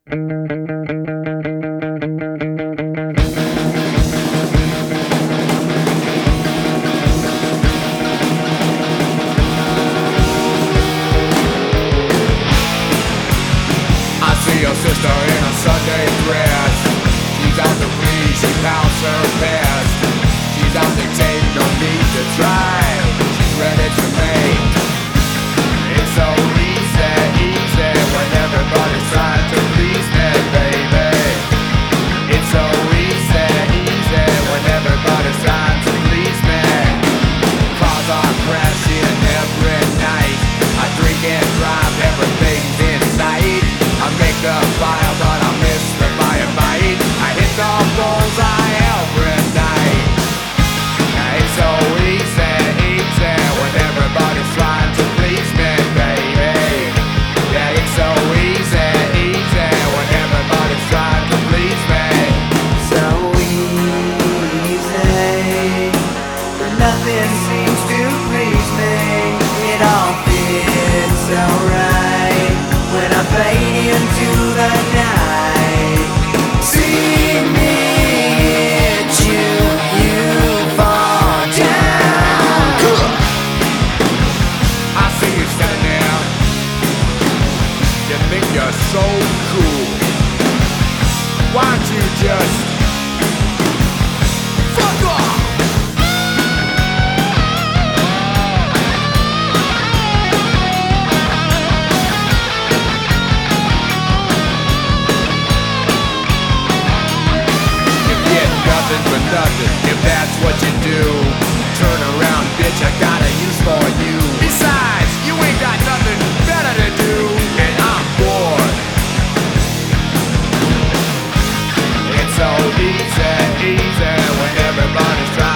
See your sister in a Sunday dress. She's out to please, she pounds her best. She's out to take, no need to try. She's ready to make. It's so easy, easy when everybody's trying to please me, baby. It's so easy, easy when everybody's trying to please me. Cars are crashing every night. I drink and drive, everything's in sight. I make the fire, but I miss the firefight. I hit the bullseye every night. It's so easy, easy when everybody's trying to please me, baby. Yeah, it's so easy, easy when everybody's trying to please me. So easy, but nothing seems to please me. It all fits so right when I fade into the night. See me hit you, you fall down. I see you standing there. You think you're so cool. Why don't you just fuck off? For nothing, if that's what you do. Turn around, bitch, I got a use for you. Besides, you ain't got nothing better to do, and I'm bored. It's so easy, easy when everybody's trying